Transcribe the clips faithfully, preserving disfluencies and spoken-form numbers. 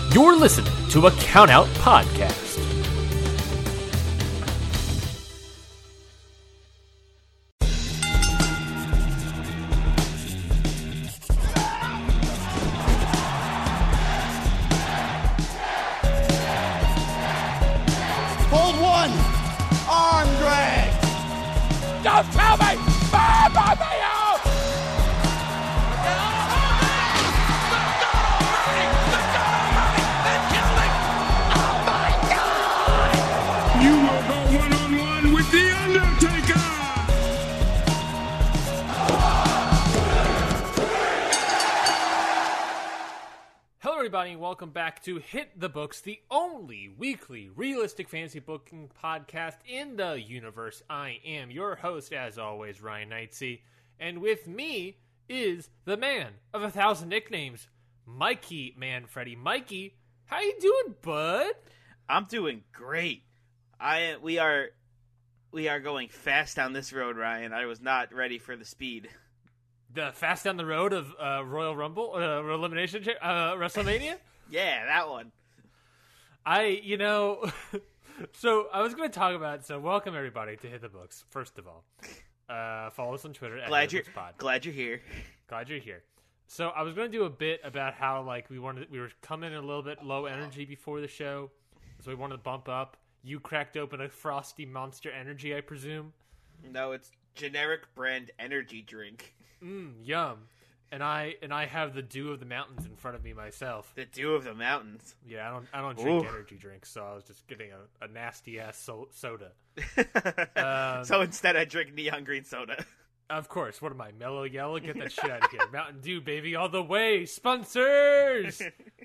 You're listening to a Countout Podcast. Hold one. Arm drag. Don't tell me! Bam! Bam! Bam! You will go one-on-one with The Undertaker! Hello, everybody, and welcome back to Hit the Books, the only weekly realistic fantasy booking podcast in the universe. I am your host, as always, Ryan Knightsey, and with me is the man of a thousand nicknames, Mikey Manfredi. Mikey, how you doing, bud? I'm doing great. I we are we are going fast down this road, Ryan. I was not ready for the speed. The fast down the road of uh, Royal Rumble, uh, Elimination, Cha- uh, WrestleMania? Yeah, that one. I, you know, so I was going to talk about, so welcome everybody to Hit the Books, first of all. Uh, follow us on Twitter at Glad Hit the you're Books Pod. glad you're here. Glad you're here. So I was going to do a bit about how, like, we wanted, we were coming in a little bit low energy before the show, so we wanted to bump up. You cracked open a Frosty Monster Energy, I presume. No, it's generic brand energy drink. Mmm, yum. And I and I have the Dew of the Mountains in front of me myself. The Dew of the Mountains. Yeah, I don't I don't drink Ooh. energy drinks, so I was just getting a, a nasty ass so- soda. Um, so instead, I drink neon green soda. Of course. What am I, Mellow Yellow? Get that shit out of here. Mountain Dew, baby, all the way. Sponsors!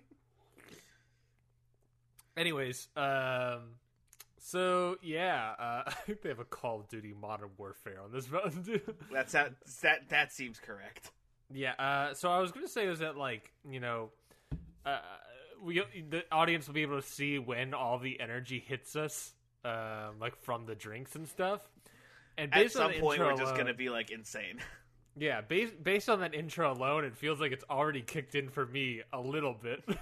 Anyways, um, so, yeah, uh, I think they have a Call of Duty Modern Warfare on this Mountain Dew. That's how, that. That seems correct. Yeah, uh, so I was going to say is that, like, you know, uh, we the audience will be able to see when all the energy hits us, um, like, from the drinks and stuff. And At based on some the point, intro we're just alone- gonna be like insane. Yeah, based based on that intro alone, it feels like it's already kicked in for me a little bit. uh,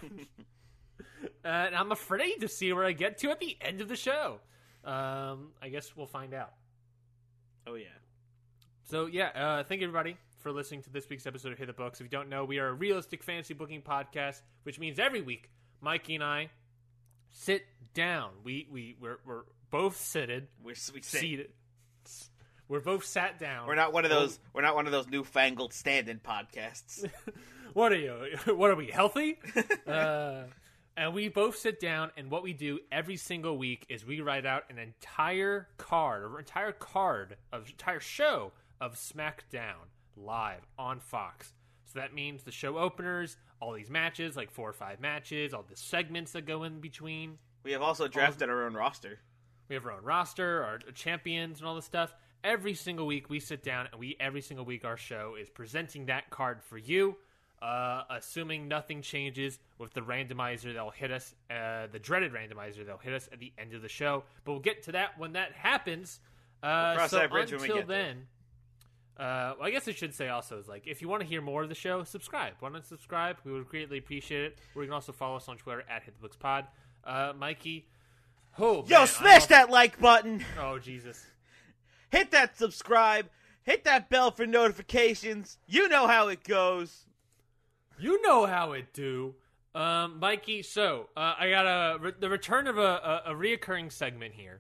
and I'm afraid to see where I get to at the end of the show. Um, I guess we'll find out. Oh yeah. So yeah, uh, thank you everybody for listening to this week's episode of Hit the Books. If you don't know, we are a realistic fantasy booking podcast, which means every week Mikey and I sit down. We we we're, we're both seated. We're we sit. seated. We're both sat down. We're not one of those. We're not one of those newfangled stand-in podcasts. What are you? What are we, healthy? uh, and we both sit down, and what we do every single week is we write out an entire card, an entire card of entire show of SmackDown live on Fox. So that means the show openers, all these matches, like four or five matches, all the segments that go in between. We have also drafted our own roster. We have our own roster, our champions, and all this stuff. Every single week we sit down, and we every single week our show is presenting that card for you. Uh, assuming nothing changes with the randomizer that'll hit us, uh, the dreaded randomizer that'll hit us at the end of the show. But we'll get to that when that happens. Uh, We'll cross so that bridge when we until get there. then, uh, well, I guess I should say also is like if you want to hear more of the show, subscribe. Why not subscribe? We would greatly appreciate it. Or you can also follow us on Twitter at HitTheBooksPod. Uh, Mikey, oh Yo, man, smash I that like button. Oh Jesus. Hit that subscribe. Hit that bell for notifications. You know how it goes. You know how it do. Um, Mikey, so, uh, I got a, re- the return of a, a, a reoccurring segment here.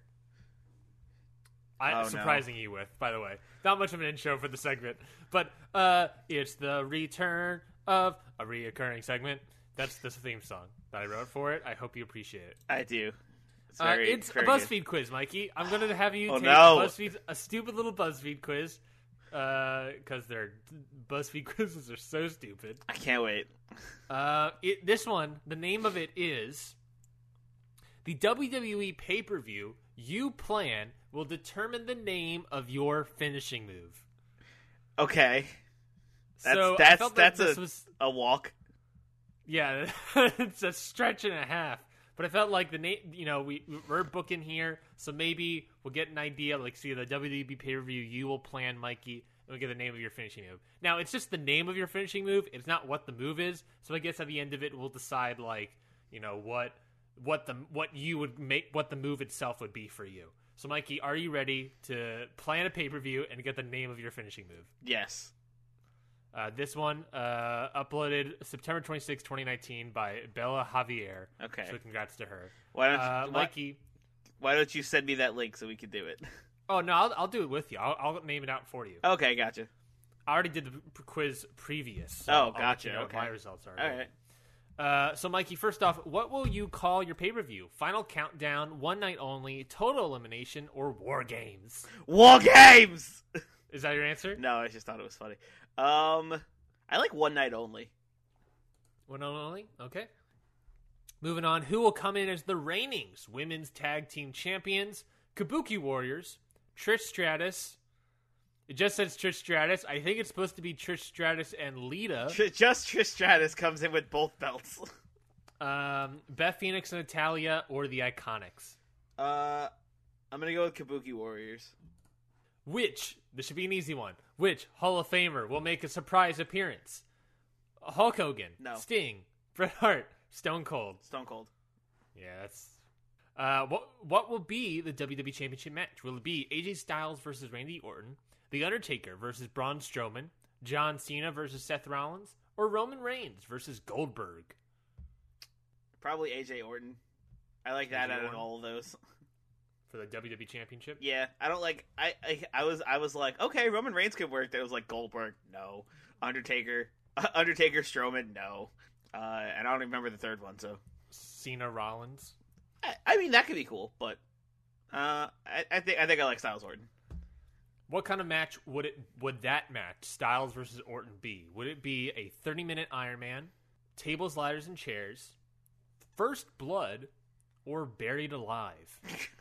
I, Oh, no. surprising you with, by the way. Not much of an intro for the segment. But, uh, it's the return of a reoccurring segment. That's the theme song that I wrote for it. I hope you appreciate it. I do. It's, Uh, very, it's a very good. BuzzFeed quiz, Mikey. I'm going to have you Oh, take no. a BuzzFeed, a stupid little BuzzFeed quiz. Because their BuzzFeed quizzes are so stupid. I can't wait. Uh, it, this one, the name of it is the W W E pay-per-view you plan will determine the name of your finishing move. Okay. That's so I that's felt that that's this a, was a walk. yeah, it's a stretch and a half. But I felt like the name, you know, we we're booking here, so maybe we'll get an idea. Like, see the W W E pay-per-view you will plan, Mikey. And we get the name of your finishing move. Now, it's just the name of your finishing move. It's not what the move is. So I guess at the end of it, we'll decide, like, you know, what what the what you would make, what the move itself would be for you. So, Mikey, are you ready to plan a pay-per-view and get the name of your finishing move? Yes. Uh, this one uh, uploaded September twenty-sixth, twenty nineteen by Bella Javier. Okay. So congrats to her. Why don't you, uh, why, Mikey? Why don't you send me that link so we can do it? Oh, no, I'll, I'll do it with you. I'll, I'll name it out for you. Okay, gotcha. I already did the p- quiz previous. So Oh, I'll let gotcha, you know okay. what my results are. All right. Uh, so, Mikey, first off, what will you call your pay-per-view? Final Countdown, One Night Only, Total Elimination, or War Games? War Games! Is that your answer? No, I just thought it was funny. Um, I like One Night Only. One Night Only? Okay. Moving on, who will come in as the reigning Women's Tag Team Champions? Kabuki Warriors, Trish Stratus. It just says Trish Stratus. I think it's supposed to be Trish Stratus and Lita. Tr- just Trish Stratus comes in with both belts. Um, Beth Phoenix and Natalia, or the Iconics. Uh, I'm gonna go with Kabuki Warriors. Which, this should be an easy one, which Hall of Famer will make a surprise appearance? Hulk Hogan, No. Sting, Bret Hart, Stone Cold. Stone Cold. Yeah, that's... Uh, what what will be the W W E Championship match? Will it be A J Styles versus Randy Orton, The Undertaker versus Braun Strowman, John Cena versus Seth Rollins, or Roman Reigns versus Goldberg? Probably A J Orton. I like that A J out of Orton? all of those. For the W W E Championship? Yeah, I don't like. I, I I was I was like, okay, Roman Reigns could work. That was like Goldberg, no. Undertaker, uh, Undertaker, Strowman, no. Uh, and I don't even remember the third one. So Cena Rollins? I, I mean, that could be cool, but uh, I, I think I think I like Styles Orton. What kind of match would it would that match, Styles versus Orton, be? Would it be a thirty-minute Iron Man, tables, ladders, and chairs, First Blood, or Buried Alive?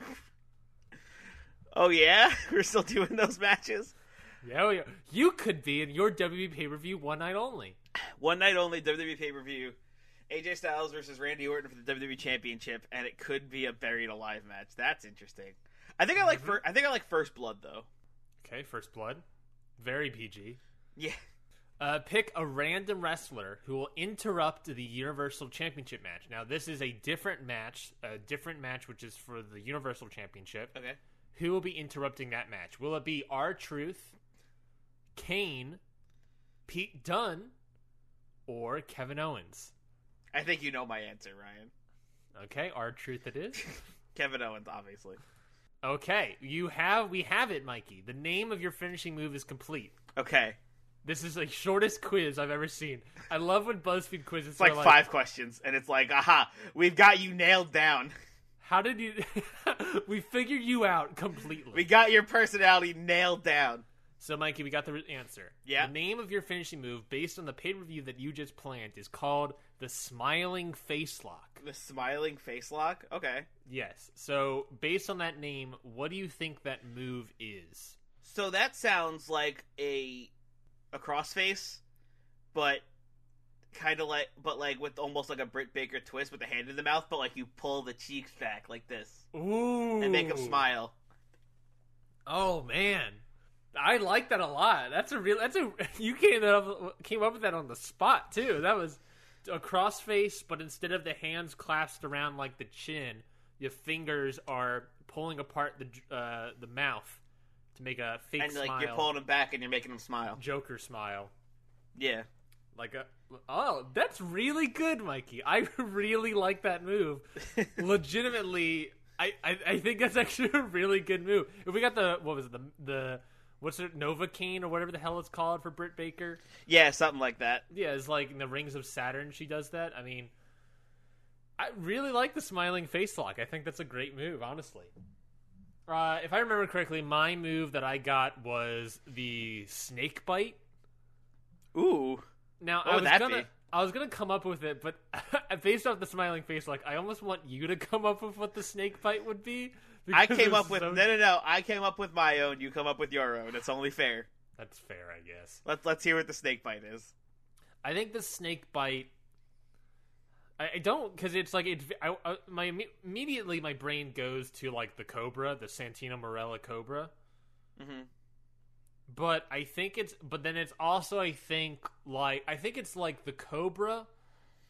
Oh yeah, we're still doing those matches. Yeah, yeah, you could be in your W W E pay-per-view one night only. One night only W W E pay per view. A J Styles versus Randy Orton for the W W E Championship, and it could be a Buried Alive match. That's interesting. I think I like. Fir- I think I like First Blood though. Okay, First Blood, very P G. Yeah. Uh, pick a random wrestler who will interrupt the Universal Championship match. Now, this is a different match, a different match which is for the Universal Championship. Okay. Who will be interrupting that match? Will it be R-Truth, Kane, Pete Dunne, or Kevin Owens? I think you know my answer, Ryan. Okay, R-Truth it is. Kevin Owens, obviously. Okay, you have we have it, Mikey. The name of your finishing move is complete. Okay. This is the shortest quiz I've ever seen. I love when BuzzFeed quizzes It's like, are five questions, and it's like, aha, we've got you nailed down. How did you... we figured you out completely. We got your personality nailed down. So, Mikey, we got the answer. Yeah. The name of your finishing move, based on the pay-per-view that you just planned, is called the Smiling Face Lock. The smiling face lock? Okay. Yes. So, based on that name, what do you think that move is? So that sounds like a a crossface, but kind of like, but like with almost like a Britt Baker twist with the hand in the mouth, but like you pull the cheeks back like this. Ooh. And make them smile. Oh, man. I like that a lot. That's a real. That's a. You came up came up with that on the spot too. That was a crossface, but instead of the hands clasped around like the chin, your fingers are pulling apart the uh, the mouth to make a fake And like smile. you're pulling them back and you're making them smile. Joker smile. Yeah. Like a. Oh, that's really good, Mikey. I really like that move. Legitimately, I, I I think that's actually a really good move. If we got the what was it the the. What's it, Novocaine or whatever the hell it's called for Britt Baker? Yeah, something like that. Yeah, it's like in the Rings of Saturn she does that. I mean, I really like the smiling face lock. I think that's a great move, honestly. Uh, if I remember correctly, my move that I got was the snake bite. Ooh. Now, What I would was that gonna, be? I was gonna come up with it, but based off the smiling face lock, I almost want you to come up with what the snake bite would be. I because came it's up with so- no, no, no. I came up with my own. You come up with your own. It's only fair. That's fair, I guess. Let's let's hear what the snake bite is. I think the snake bite. I, I don't because it's like it. I, I, my immediately my brain goes to like the Cobra, the Santino Marella Cobra. Mm-hmm. But I think it's. But then it's also I think like I think it's like the Cobra,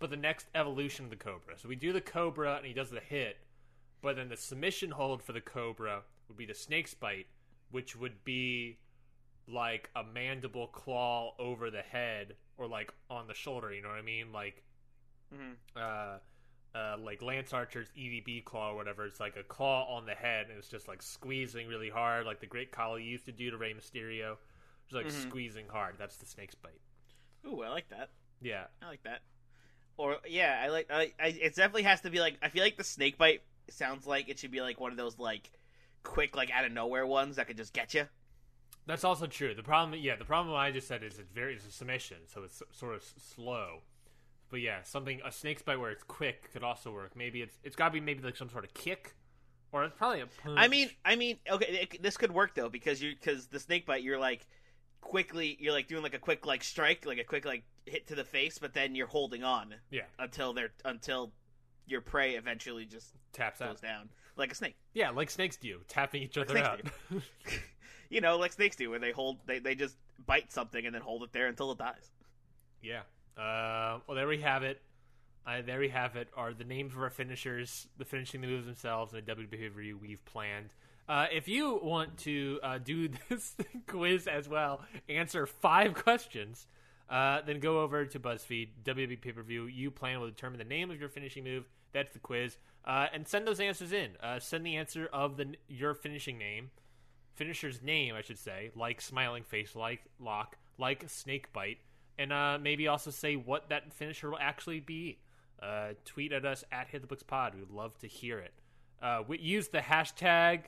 but the next evolution of the Cobra. So we do the Cobra, and he does the hit, but then the submission hold for the Cobra would be the Snake's Bite, which would be like a mandible claw over the head or like on the shoulder, you know what I mean? Like, Mm-hmm. uh, uh, like Lance Archer's E D B claw or whatever. It's like a claw on the head, and it's just like squeezing really hard, like the Great Khali used to do to Rey Mysterio. It's like Mhm. squeezing hard. That's the Snake's Bite. Ooh, I like that. Yeah. I like that. Or yeah, I like. I, I it definitely has to be like. I feel like the snake bite sounds like it should be like one of those like quick, like out of nowhere ones that could just get you. That's also true. The problem, yeah, the problem I just said is it's very it's a submission, so it's sort of slow. But yeah, something a snake's bite where it's quick could also work. Maybe it's it's got to be maybe like some sort of kick, or it's probably a punch. I mean, I mean, okay, it, this could work though because you because the snake bite you're like quickly you're like doing like a quick like strike like a quick like hit to the face, but then you're holding on yeah, until they're until your prey eventually just taps goes out down like a snake. Yeah, like snakes do, tapping each Like other snakes out. You know, like snakes do, where they hold they they just bite something and then hold it there until it dies. Yeah. Uh, well, there we have it. Uh, there we have it. Are the names of our finishers, the finishing the moves themselves, and the W W E review we've planned. Uh, if you want to uh, do this quiz as well, answer five questions, uh, then go over to BuzzFeed, W W E Pay-Per-View. You plan will determine the name of your finishing move. That's the quiz. Uh, and send those answers in. Uh, send the answer of the your finishing name, finisher's name, I should say, like Smiling Face, like Lock, like Snake Bite. And uh, maybe also say what that finisher will actually be. Uh, tweet at us at HitTheBooksPod. We'd love to hear it. Uh, we use the hashtag.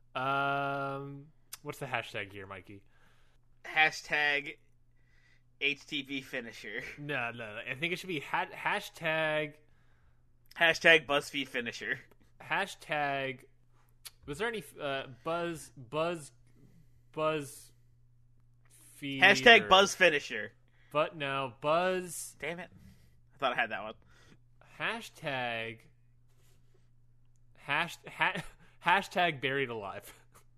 Um, what's the hashtag here, Mikey? Hashtag H T V finisher. No, no, no. I think it should be ha- hashtag. Hashtag BuzzFeed finisher. Hashtag. Was there any uh, buzz buzz buzz feed? Hashtag or, Buzz finisher. But no, buzz. Damn it! I thought I had that one. Hashtag. Hash, ha, hashtag buried alive.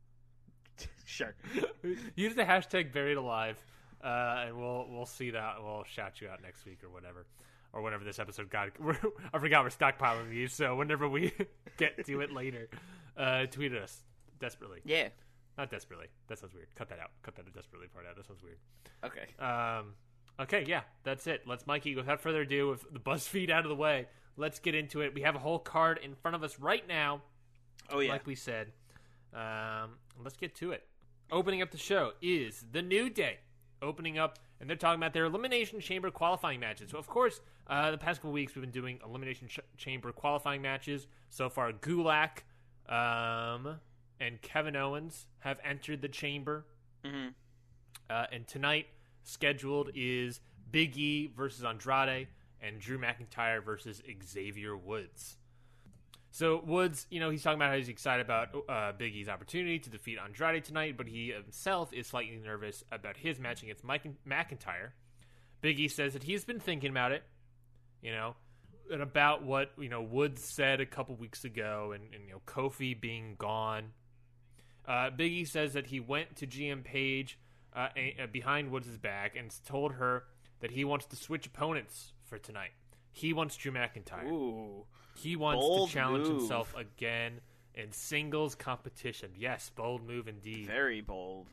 Sure. Use the hashtag buried alive, uh, and we'll we'll see that. We'll shout you out next week or whatever, or whenever this episode got. I forgot we're stockpiling these, so whenever we get to it later, uh, tweet at us desperately. Yeah. Not desperately. That sounds weird. Cut that out. Cut that desperately part out. That sounds weird. Okay. Um. Okay. Yeah. That's it. Let's, Mikey. Without further ado, with the BuzzFeed out of the way, let's get into it. We have a whole card in front of us right now. Oh yeah. Like we said. Um. Let's get to it. Opening up the show is The New Day. Opening up, and they're talking about their Elimination Chamber qualifying matches. So, of course, uh, the past couple weeks we've been doing Elimination Ch- Chamber qualifying matches. So far, Gulak um, and Kevin Owens have entered the chamber. Mm-hmm. Uh, and tonight, scheduled is Big E versus Andrade and Drew McIntyre versus Xavier Woods. So Woods, you know, he's talking about how he's excited about uh, Big E's opportunity to defeat Andrade tonight, but he himself is slightly nervous about his match against Mike McIntyre. Big E says that he's been thinking about it, you know, and about what, you know, Woods said a couple weeks ago, and, and you know, Kofi being gone. Uh, Big E says that he went to G M Page uh, a- behind Woods' back and told her that he wants to switch opponents for tonight. He wants Drew McIntyre. Ooh. He wants Bold to challenge move. himself again in singles competition. Yes, bold move indeed. Very bold.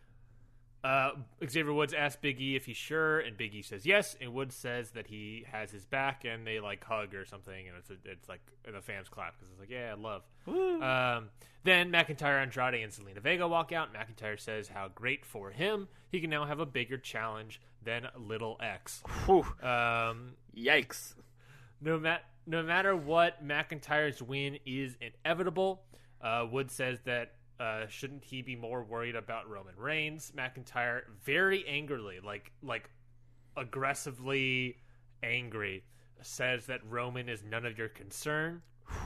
Uh, Xavier Woods asks Big E if he's sure, and Big E says yes, and Woods says that he has his back, and they like hug or something, and it's a, it's like the fans clap because it's like, yeah, love. Um, then McIntyre, Andrade, and Zelina Vega walk out. McIntyre says how great for him. He can now have a bigger challenge than Little X. Whew. Um, Yikes. No, ma- no matter what, McIntyre's win is inevitable. Uh, Wood says that uh, shouldn't he be more worried about Roman Reigns? McIntyre, very angrily, like like aggressively angry, says that Roman is none of your concern.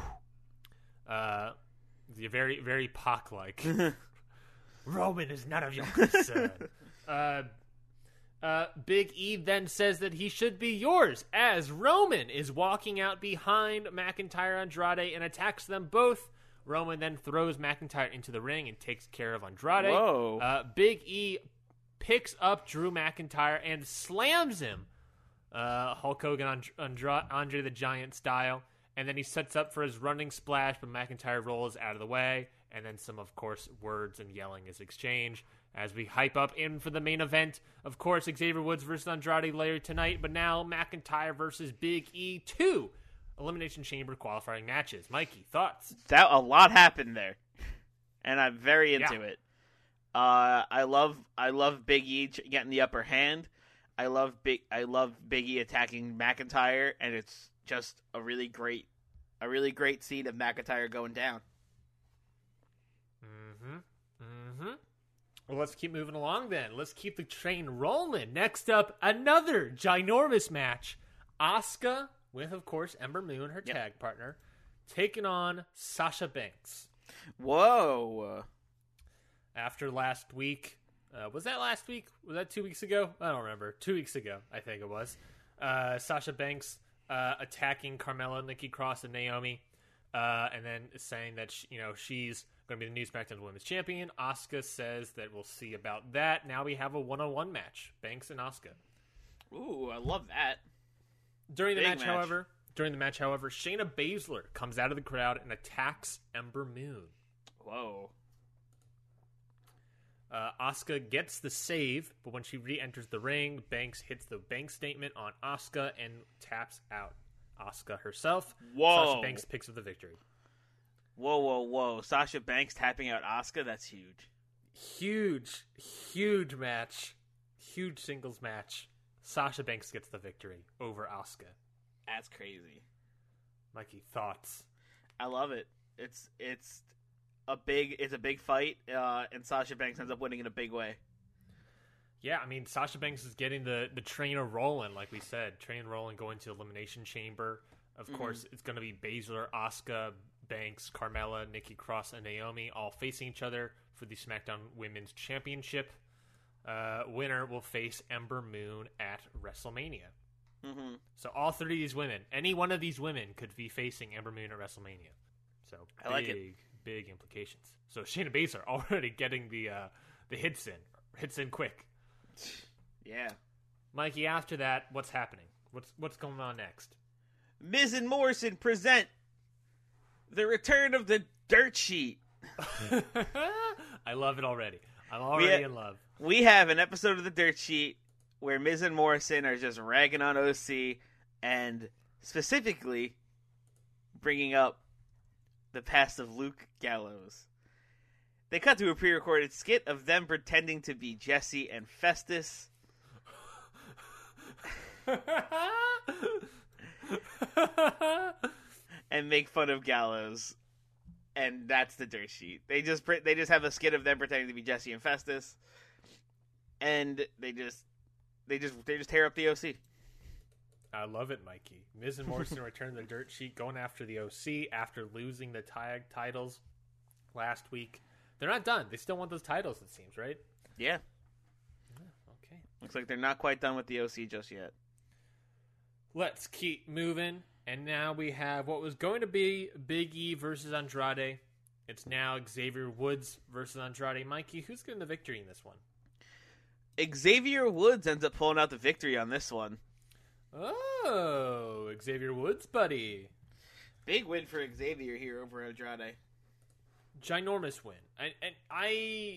Uh, very very Pac-like. Roman is none of your concern. uh, Uh, Big E then says that he should be yours as Roman is walking out behind McIntyre and Andrade and attacks them both. Roman then throws McIntyre into the ring and takes care of Andrade. Whoa. Uh, Big E picks up Drew McIntyre and slams him uh, Hulk Hogan on Andra- Andre the Giant style. And then he sets up for his running splash, but McIntyre rolls out of the way. And then some, of course, words and yelling is exchanged as we hype up in for the main event. Of course, Xavier Woods versus Andrade later tonight, but now McIntyre versus Big E, two Elimination Chamber qualifying matches. Mikey, thoughts? That a lot happened there, and I'm very into Yeah. it. Uh, I love I love Big E getting the upper hand. I love Big I love Big E attacking McIntyre, and it's just a really great a really great scene of McIntyre going down. Mm-hmm. Mm-hmm. Well, let's keep moving along then. Let's keep the train rolling. Next up, another ginormous match. Asuka with, of course, Ember Moon, her Yep. tag partner, taking on Sasha Banks. Whoa. After last week, uh, was that last week? Was that two weeks ago? I don't remember. Two weeks ago, I think it was. Uh, Sasha Banks uh, attacking Carmella, Nikki Cross, and Naomi, uh, and then saying that she, you know she's going to be the new SmackDown Women's Champion. Asuka says that we'll see about that. Now we have a one-on-one match, Banks and Asuka. Ooh, I love that. During the Big match, match. however, during the match, however, Shayna Baszler comes out of the crowd and attacks Ember Moon. Whoa. Uh, Asuka gets the save, but when she re-enters the ring, Banks hits the bank statement on Asuka and taps out Asuka herself. Whoa. Sasha Banks picks up the victory. Whoa, whoa, whoa. Sasha Banks tapping out Asuka? That's huge. Huge, huge match. Huge singles match. Sasha Banks gets the victory over Asuka. That's crazy. Mikey, thoughts? I love it. It's it's a big it's a big fight, uh, and Sasha Banks ends up winning in a big way. Yeah, I mean, Sasha Banks is getting the, the train rolling, like we said. Train rolling, going to Elimination Chamber. Of Mm-hmm. course, it's going to be Baszler, Asuka, Banks, Carmella, Nikki Cross, and Naomi all facing each other for the SmackDown Women's Championship. Uh, winner will face Ember Moon at WrestleMania. Mm-hmm. So all three of these women, any one of these women could be facing Ember Moon at WrestleMania. So I like big, it. big implications. So Shayna Baszler already getting the uh, the hits in, hits in quick. Yeah. Mikey, after that, what's happening? What's what's going on next? Miz and Morrison present the return of the Dirt Sheet. I love it already. I'm already ha- in love. We have an episode of the Dirt Sheet where Miz and Morrison are just ragging on O C and specifically bringing up the past of Luke Gallows. They cut to a pre-recorded skit of them pretending to be Jesse and Festus. And make fun of Gallows, and that's the Dirt Sheet. They just pre- they just have a skit of them pretending to be Jesse and Festus, and they just they just they just tear up the O C. I love it, Mikey. Miz and Morrison return to the Dirt Sheet, going after the O C after losing the tag titles last week. They're not done. They still want those titles, it seems, right? Yeah, Okay. looks like they're not quite done with the O C just yet. Let's keep moving. And now we have what was going to be Big E versus Andrade. It's now Xavier Woods versus Andrade. Mikey, who's getting the victory in this one? Xavier Woods ends up pulling out the victory on this one. Oh, Xavier Woods, buddy. Big win for Xavier here over Andrade. Ginormous win. And, and I...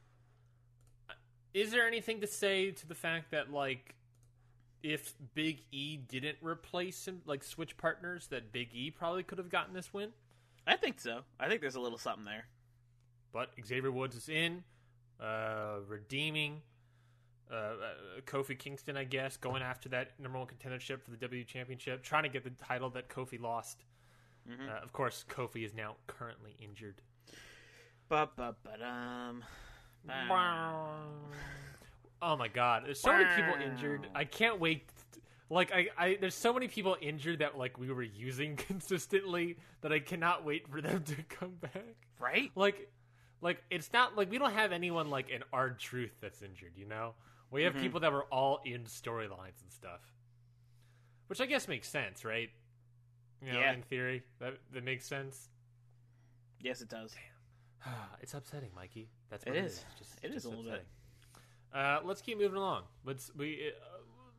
Is there anything to say to the fact that, like, if Big E didn't replace him, like, switch partners, that Big E probably could have gotten this win? I think so. I think there's a little something there. But Xavier Woods is in, uh, redeeming uh, uh, Kofi Kingston, I guess, going after that number one contendership for the W W E Championship, trying to get the title that Kofi lost. Mm-hmm. Uh, of course, Kofi is now currently injured. Ba-ba-ba-dum. Oh my God, there's so many people injured. I can't wait. Like I, I, there's so many people injured that like we were using consistently that I cannot wait for them to come back. Right? Like, like it's not like we don't have anyone like in R-Truth that's injured. You know, we have Mhm. people that were all in storylines and stuff, which I guess makes sense, right? You know, Yeah. in theory, that that makes sense. Yes, it does. It's upsetting, Mikey. That's It what it is. is. Just, It is just a little bit. upsetting. Uh, let's keep moving along. Let's we uh,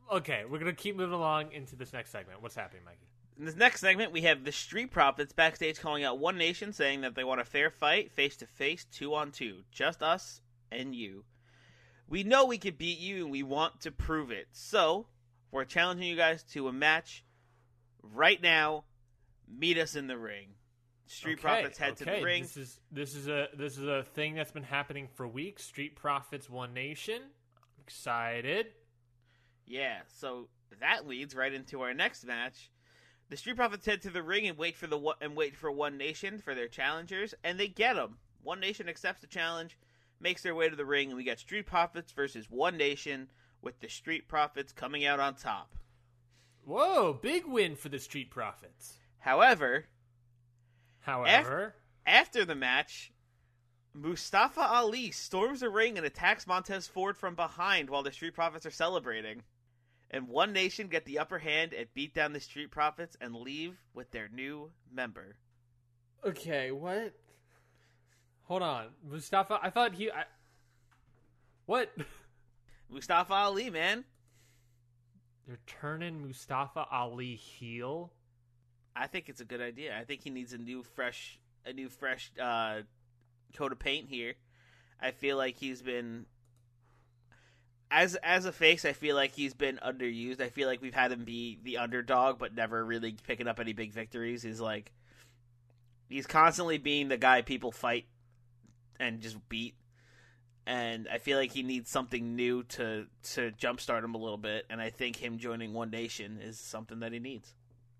okay, we're gonna keep moving along into this next segment. What's happening, Mikey? In this next segment, we have the Street Profits backstage calling out One Nation, saying that they want a fair fight, face-to-face, two-on-two. Just us and you. We know we can beat you, and we want to prove it. So, we're challenging you guys to a match right now. Meet us in the ring. Street okay, Profits head okay. to the ring. This is this is a this is a thing that's been happening for weeks. Street Profits, One Nation. I'm excited. Yeah, so that leads right into our next match. The Street Profits head to the ring and wait for the and wait for One Nation for their challengers, and they get them. One Nation accepts the challenge, makes their way to the ring, and we got Street Profits versus One Nation, with the Street Profits coming out on top. Whoa, big win for the Street Profits. However, however, af- after the match, Mustafa Ali storms the ring and attacks Montez Ford from behind while the Street Profits are celebrating. And One Nation get the upper hand and beat down the Street Profits and leave with their new member. Okay, what? Hold on. Mustafa, I thought he... I... What? Mustafa Ali, man. They're turning Mustafa Ali heel? I think it's a good idea. I think he needs a new, fresh, a new, fresh uh, coat of paint here. I feel like he's been... As as a face, I feel like he's been underused. I feel like we've had him be the underdog, but never really picking up any big victories. He's like, he's constantly being the guy people fight and just beat. And I feel like he needs something new to to jumpstart him a little bit. And I think him joining One Nation is something that he needs.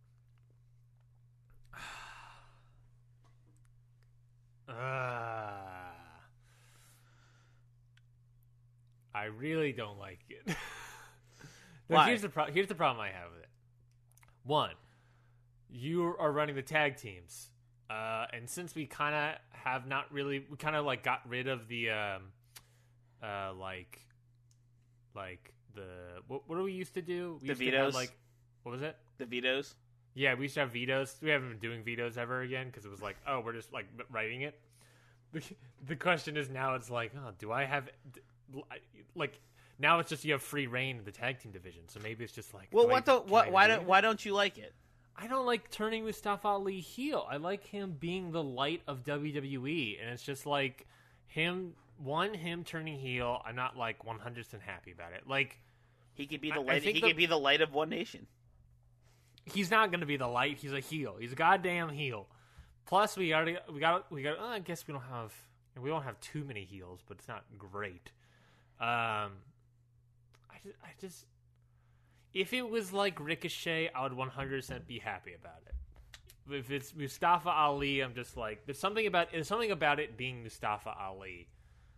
Ah. I really don't like it. no, Why? Here's the pro- here's the problem I have with it. One, you are running the tag teams, uh, and since we kind of have not really, we kind of like got rid of the, um, uh, like, like the what, what do we used to do? We The used to have, vetoes? like, what was it? The vetoes? Yeah, we used to have vetoes. We haven't been doing vetoes ever again because it was like, oh, we're just like writing it. The, the question is now, it's like, oh, do I have? Like now, it's just you have free reign in the tag team division, so maybe it's just like. Well, do what I, don't what I why do don't it? why don't you like it? I don't like turning Mustafa Ali heel. I like him being the light of W W E, and it's just like him. One, him turning heel. I'm not like one hundred percent happy about it. Like He could be the I- I light. think He the- could be the light of One Nation. he's not going to be the light. He's a heel. He's a goddamn heel. Plus, we already we got we got. Oh, I guess we don't have we don't have too many heels, but it's not great. Um, I just, I just if it was like Ricochet, I would one hundred percent be happy about it. If it's Mustafa Ali, I'm just like there's something about there's something about it being Mustafa Ali.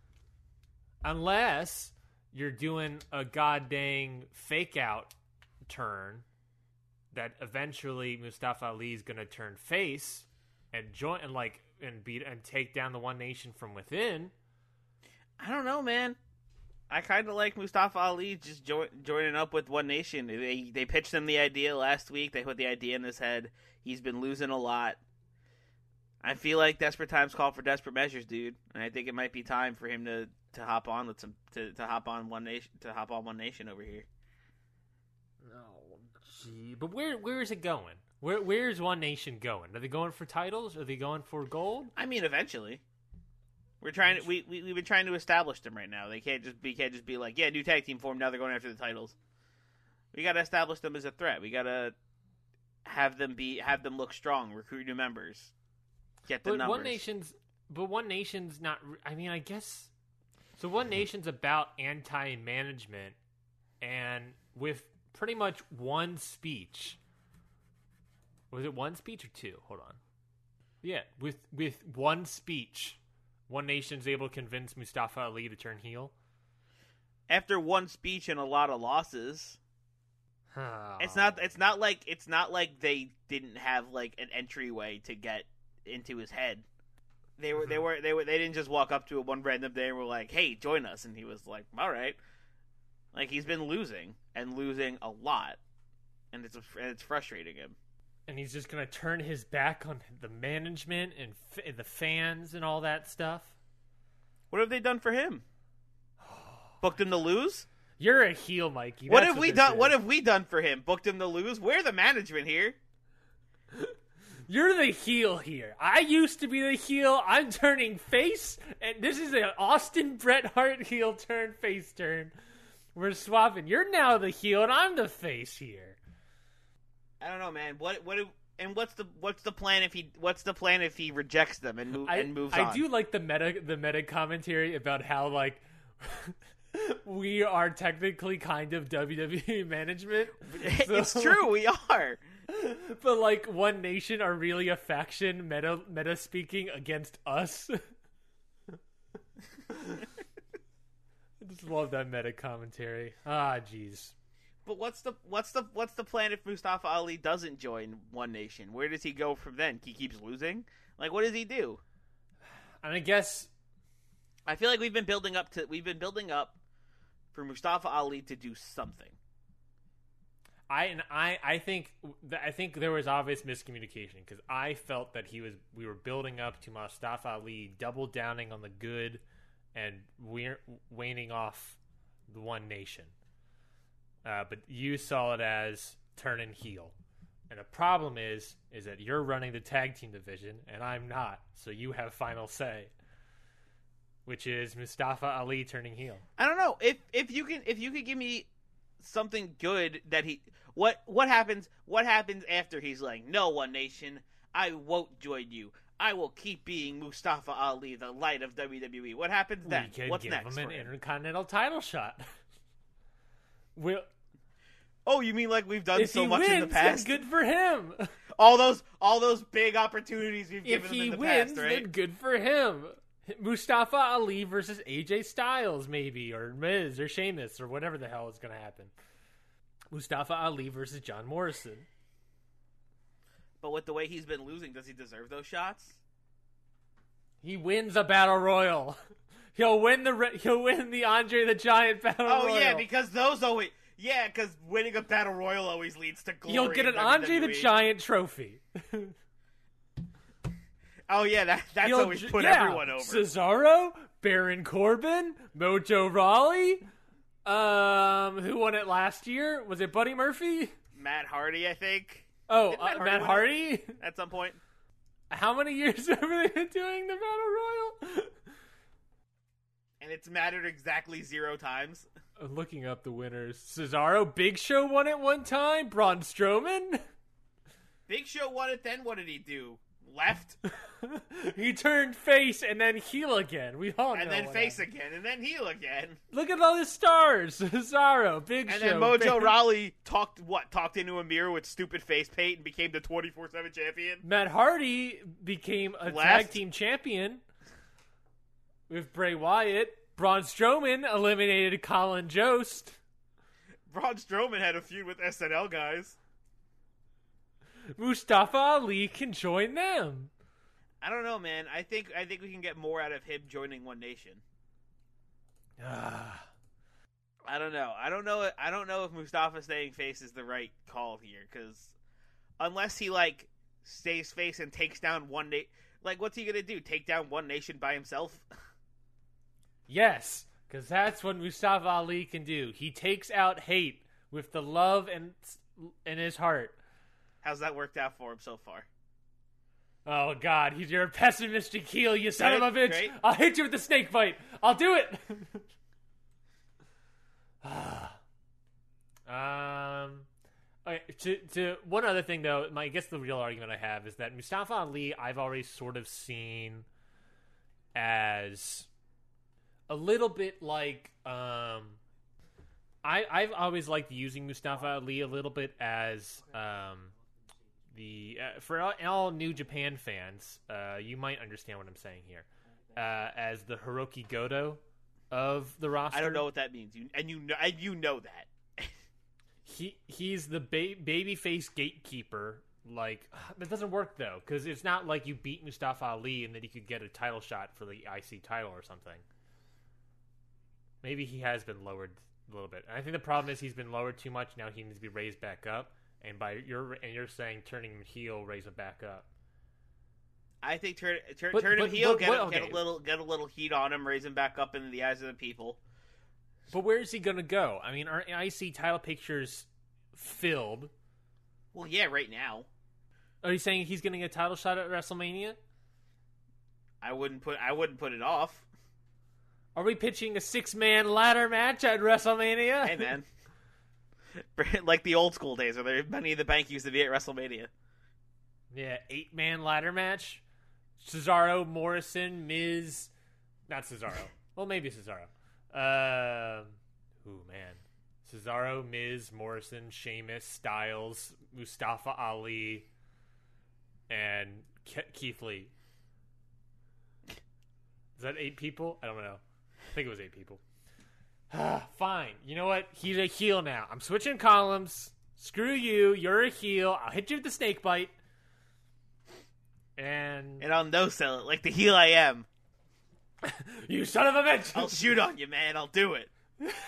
Unless you're doing a goddamn fake out turn that eventually Mustafa Ali is going to turn face and join and like and beat and take down the One Nation from within. I don't know, man. I kind of like Mustafa Ali just jo- joining up with One Nation. They they pitched him the idea last week. They put the idea in his head. He's been losing a lot. I feel like desperate times call for desperate measures, dude. And I think it might be time for him to, to hop on with some to, to hop on One Nation to hop on One Nation over here. Oh, gee. But where where is it going? Where where is One Nation going? Are they going for titles? Are they going for gold? I mean, eventually. We're trying to we, we we've been trying to establish them right now. They can't just be can't just be like, yeah, new tag team form, now they're going after the titles. We gotta establish them as a threat. We gotta have them be have them look strong, recruit new members. Get the But numbers. One Nation's but One Nation's not I mean, I guess so One Nation's about anti-management and with pretty much one speech. Was it one speech or two? Hold on. Yeah, with with one speech, One Nation's able to convince Mustafa Ali to turn heel. After one speech and a lot of losses. It's not it's not like it's not like they didn't have like an entryway to get into his head. They were they were they were they didn't just walk up to him one random day and were like, "Hey, join us." And he was like, "All right." Like he's been losing and losing a lot. And it's and it's frustrating him. And he's just going to turn his back on the management and f- the fans and all that stuff. What have they done for him? Booked him to lose? You're a heel, Mikey. What That's have we this done? is. What have we done for him? Booked him to lose? We're the management here. You're the heel here. I used to be the heel. I'm turning face, and this is an Austin Bret Hart heel turn, face turn. We're swapping. You're now the heel, and I'm the face here. I don't know, man. What what do, and what's the what's the plan if he what's the plan if he rejects them and move I, and moves I on? do like the meta the meta commentary about how like we are technically kind of W W E management. It's So- true, we are. But like One Nation are really a faction, meta meta speaking, against us. I just love that meta commentary. Ah, jeez. But what's the what's the what's the plan if Mustafa Ali doesn't join One Nation? Where does he go from then? He keeps losing? Like, what does he do? And I guess I feel like we've been building up to we've been building up for Mustafa Ali to do something. I and I I think I think there was obvious miscommunication because I felt that he was we were building up to Mustafa Ali double downing on the good and we're waning off the One Nation. Uh, but you saw it as turning heel. And the problem is, is that you're running the tag team division, and I'm not. So you have final say, which is Mustafa Ali turning heel. I don't know if if you can if you could give me something good that he what what happens what happens after he's like, no, One Nation, I won't join you. I will keep being Mustafa Ali, the light of W W E. What happens then? We could What's give next? him an for him? intercontinental title shot. We'll, Oh, you mean like we've done if so he much wins, in the past? then good for him. All those all those big opportunities we've If given he him in the wins, past, right? then good for him. Mustafa Ali versus A J Styles, maybe, or Miz, or Sheamus, or whatever the hell is going to happen. Mustafa Ali versus John Morrison. But with the way he's been losing, does he deserve those shots? He wins a battle royal. He'll win the re- he'll win the Andre the Giant battle Oh royal. yeah, because those always yeah, because winning a battle royal always leads to glory. You'll get in an Andre the W W E. Giant trophy. Oh yeah, that that's He'll always ju- put yeah. everyone over. Cesaro, Baron Corbin, Mojo Rawley. Um, who won it last year? Was it Buddy Murphy? Matt Hardy, I think, Oh, Did uh, Matt Hardy Matt win Hardy. at some point. How many years have they been doing the battle royal? And it's mattered exactly zero times. I'm looking up the winners. Cesaro, Big Show won it one time. Braun Strowman. Big Show won it, then what did he do? Left, He turned face and then heel again. We all know. and then what face happened. again, and then heel again. Look at all the stars. Cesaro, Big And Show. then Mojo Big- Rawley talked what? Talked into a mirror with stupid face paint and became the twenty-four seven champion. Matt Hardy became a Left. tag team champion with Bray Wyatt. Braun Strowman eliminated Colin Jost. Braun Strowman had a feud with S N L guys. Mustafa Ali can join them. I don't know, man. I think I think we can get more out of him joining One Nation. Ah. I don't know. I don't know. I don't know if Mustafa staying face is the right call here, because unless he like stays face and takes down One Nation, like what's he gonna do? Take down One Nation by himself? Yes, because that's what Mustafa Ali can do. He takes out hate with the love and in his heart. How's that worked out for him so far? Oh God, he's you're a pessimistic heel, you son of a Right, bitch! right. I'll hit you with the snake bite. I'll do it. um, okay, to to one other thing though, my I guess the real argument I have is that Mustafa Ali, I've already sort of seen as a little bit like um. I, I've always liked using Mustafa Ali a little bit as um, the uh, for all, all New Japan fans, uh, you might understand what I'm saying here, uh, as the Hiroki Goto of the roster. I don't know what that means. You and you know and you know that. He he's the ba- babyface gatekeeper. Like that doesn't work though, because it's not like you beat Mustafa Ali and then he could get a title shot for the I C title or something. Maybe he has been lowered a little bit. And I think the problem is he's been lowered too much. Now he needs to be raised back up. And by you're and you're saying turning him heel, raise him back up. I think turn turn, But- turn him but- heel, but- get, but- a, get okay. a little get a little heat on him, raise him back up into the eyes of the people. But where is he going to go? I mean, our I C title picture's filled. Well, yeah, right now. Are you saying he's getting a title shot at WrestleMania? I wouldn't put I wouldn't put it off. Are we pitching a six-man ladder match at WrestleMania? Hey, man. Like the old school days where there Money in the Bank used to be at WrestleMania. Yeah, eight-man ladder match. Cesaro, Morrison, Miz. Not Cesaro. Well, maybe Cesaro. Uh, ooh, man. Cesaro, Miz, Morrison, Sheamus, Styles, Mustafa Ali, and Ke- Keith Lee. Is that eight people? I don't know. I think it was eight people. Fine. You know what? He's a heel now. I'm switching columns. Screw you. You're a heel. I'll hit you with the snake bite. And And I'll no-sell it like the heel I am. You son of a bitch! I'll shoot on you, man. I'll do it.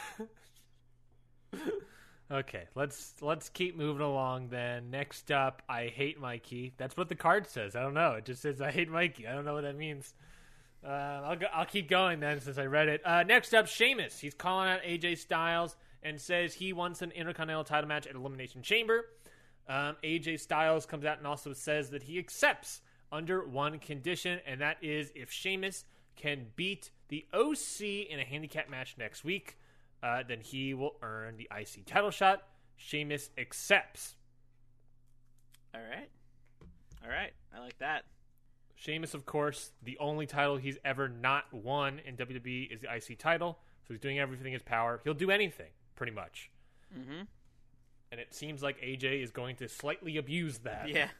Okay, let's let's keep moving along then. Next up, I hate Mikey. That's what the card says. I don't know. It just says I hate Mikey. I don't know what that means. Uh, I'll go, I'll keep going then since I read it. Uh, next up, Sheamus. He's calling out A J Styles and says he wants an Intercontinental title match at Elimination Chamber. Um, A J Styles comes out and also says that he accepts under one condition, and that is if Sheamus can beat the O C in a handicap match next week, uh, then he will earn the I C title shot. Sheamus accepts. All right. All right. I like that. Sheamus, of course, the only title he's ever not won in W W E is the I C title, so he's doing everything in his power. He'll do anything, pretty much. Mm-hmm. And it seems like A J is going to slightly abuse that. Yeah.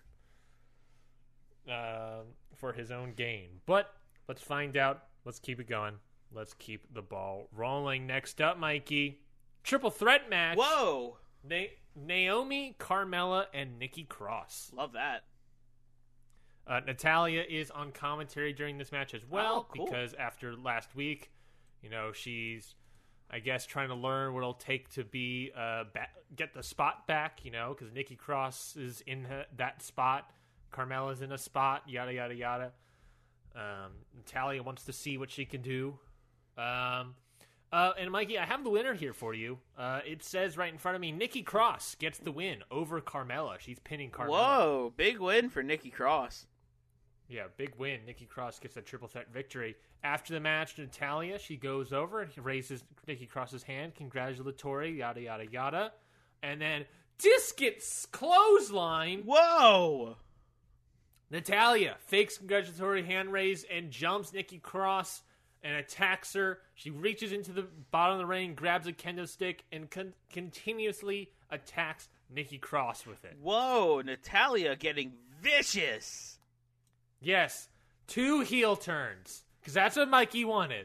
Uh, for his own gain. But let's find out. Let's keep it going. Let's keep the ball rolling. Next up, Mikey. Triple threat match. Whoa. Na- Naomi, Carmella, and Nikki Cross. Love that. Uh, Natalya is on commentary during this match as well, oh, cool. because after last week, you know, she's, I guess, trying to learn what it'll take to be uh, ba- get the spot back, you know, because Nikki Cross is in her, that spot. Carmella's in a spot, yada, yada, yada. Um, Natalya wants to see what she can do. Um, uh, and, Mikey, I have the winner here for you. Uh, it says right in front of me, Nikki Cross gets the win over Carmella. She's pinning Carmella. Whoa, big win for Nikki Cross. Yeah, big win. Nikki Cross gets a triple threat victory. After the match, Natalya, she goes over and raises Nikki Cross's hand, congratulatory, yada, yada, yada. And then Discus clothesline. Whoa! Natalya fakes congratulatory hand raise and jumps Nikki Cross and attacks her. She reaches into the bottom of the ring, grabs a kendo stick, and con- continuously attacks Nikki Cross with it. Whoa, Natalya getting vicious. Yes, two heel turns, because that's what Mikey wanted.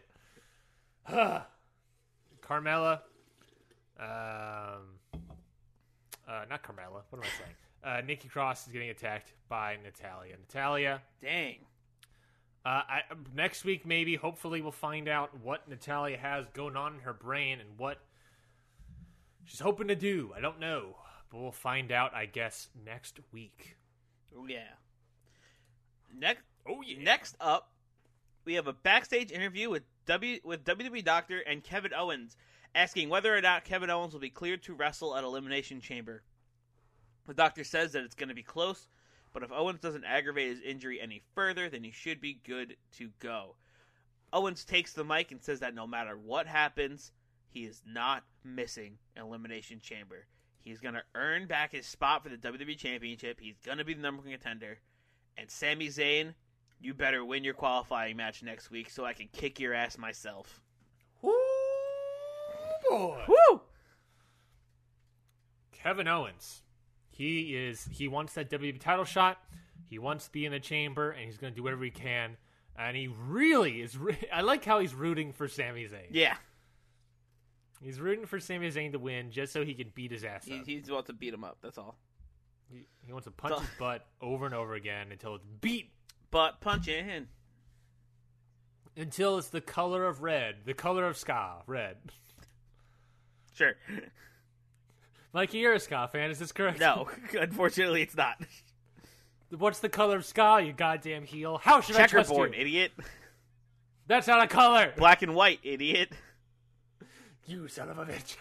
Carmella, um, uh, not Carmella, what am I saying? Uh, Nikki Cross is getting attacked by Natalya. Natalya, Dang. uh, I, next week maybe, hopefully we'll find out what Natalya has going on in her brain and what she's hoping to do. I don't know, but we'll find out, I guess, next week. Oh, yeah. Next, Oh, yeah. Next up, we have a backstage interview with W with W W E Doctor and Kevin Owens, asking whether or not Kevin Owens will be cleared to wrestle at Elimination Chamber. The Doctor says that it's going to be close, but if Owens doesn't aggravate his injury any further, then he should be good to go. Owens takes the mic and says that no matter what happens, he is not missing Elimination Chamber. He's going to earn back his spot for the W W E Championship. He's going to be the number one contender. And Sami Zayn, you better win your qualifying match next week so I can kick your ass myself. Woo, boy. Woo! Kevin Owens. He is. He wants that W W E title shot. He wants to be in the chamber, and he's going to do whatever he can. And he really is. Re- I like how he's rooting for Sami Zayn. Yeah. He's rooting for Sami Zayn to win just so he can beat his ass He, up. he's about to beat him up, that's all. He, he wants to punch his butt over and over again until it's beat. Butt punching. Until it's the color of red. The color of ska. Red. Sure. Mikey, you're a ska fan. Is this correct? No, unfortunately it's not. What's the color of ska, you goddamn heel? How should I trust you? Checkerboard, idiot. That's not a color. Black and white, idiot. You son of a bitch.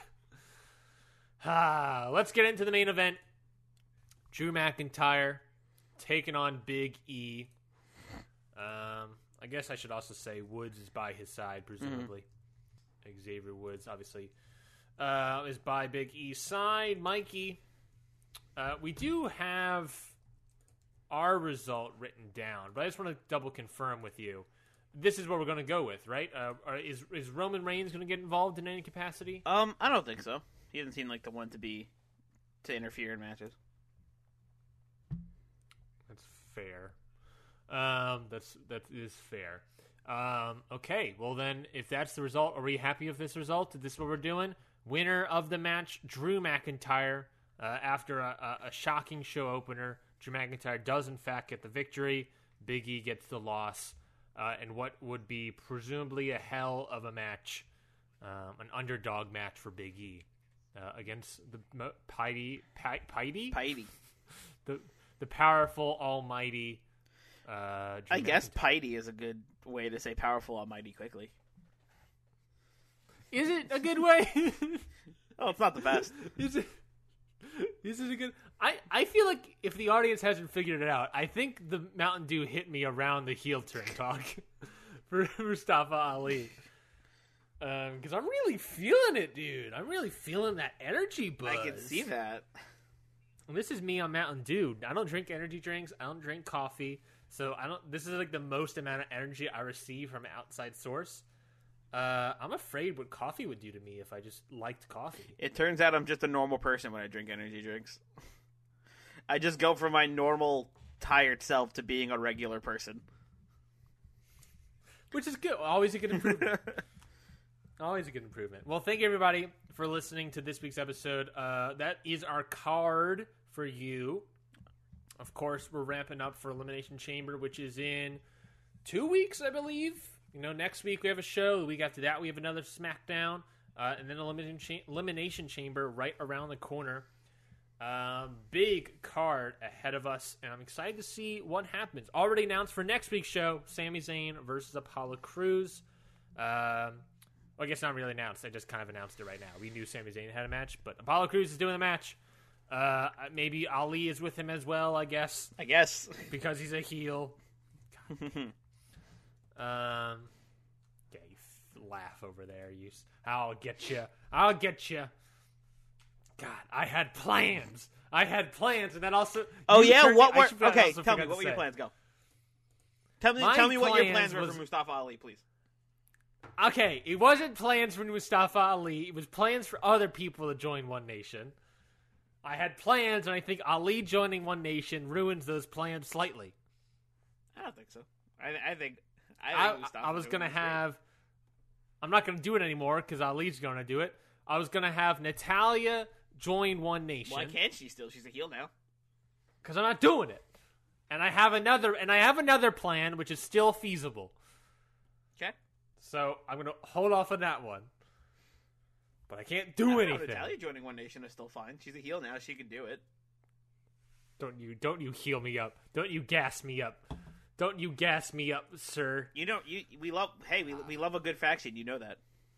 Ah, let's get into the main event. Drew McIntyre taking on Big E. Um, I guess I should also say Woods is by his side, presumably. Mm-hmm. Xavier Woods, obviously, uh, is by Big E's side. Mikey, uh, we do have our result written down, but I just want to double confirm with you. This is what we're going to go with, right? Uh, or is is Roman Reigns going to get involved in any capacity? Um, I don't think so. He doesn't seem like the one to be to interfere in matches. That's fair. Um, that's that is fair. Um, okay, well then, if that's the result, are we happy with this result? Is this what we're doing? Winner of the match, Drew McIntyre. Uh, after a, a, a shocking show opener, Drew McIntyre does in fact get the victory. Big E gets the loss. Uh, and what would be presumably a hell of a match, um, an underdog match for Big E uh, against the Mo- Piety, Pi- Piety, Piety, the the powerful, almighty. Uh, Drew I guess McIntyre. Piety is a good way to say powerful, almighty quickly. Is it a good way? Oh, it's not the best. Is it? Is it a good? I, I feel like if the audience hasn't figured it out, I think the Mountain Dew hit me around the heel turn talk for Mustafa Ali. Because um, I'm really feeling it, dude. I'm really feeling that energy buzz. I can see that. And this is me on Mountain Dew. I don't drink energy drinks. I don't drink coffee. So I don't. This is like the most amount of energy I receive from an outside source. Uh, I'm afraid what coffee would do to me if I just liked coffee. It turns out I'm just a normal person when I drink energy drinks. I just go from my normal, tired self to being a regular person. Which is good. Always a good improvement. Always a good improvement. Well, thank you, everybody, for listening to this week's episode. Uh, that is our card for you. Of course, we're ramping up for Elimination Chamber, which is in two weeks, I believe. You know, next week we have a show. The week after that we have another SmackDown. Uh, and then Elimination, Cha- Elimination Chamber right around the corner. Um, big card ahead of us. And I'm excited to see what happens. Already announced for next week's show, Sami Zayn versus Apollo Crews. Um, well, I guess not really announced. I just kind of announced it right now. We knew Sami Zayn had a match, but Apollo Crews is doing the match. Uh, maybe Ali is with him as well, I guess. I guess. Because he's a heel. Um, yeah, you f- laugh over there. You, I'll get you. I'll get you. God, I had plans. I had plans, and then also. Oh you yeah, turned- what I were? should- I Okay, also tell me forgot what to were your say. plans? Go. Tell me, My tell me what your plans plans were was- for Mustafa Ali, please. Okay, it wasn't plans for Mustafa Ali. It was plans for other people to join One Nation. I had plans, and I think Ali joining One Nation ruins those plans slightly. I don't think so. I, I think. I, I, think Mustafa I was doing going to this great. have... I'm not going to do it anymore because Ali's going to do it. I was going to have Natalya join One Nation. Why can't she still? She's a heel now. Because I'm not doing it. And I have another and I have another plan which is still feasible. Okay. So I'm going to hold off on that one. But I can't do I don't know, anything. Natalya joining One Nation is still fine. She's a heel now. She can do it. Don't you don't you heal me up. Don't you gas me up. Don't you gas me up, sir. You know, you we love. Hey, we we love a good faction. You know that.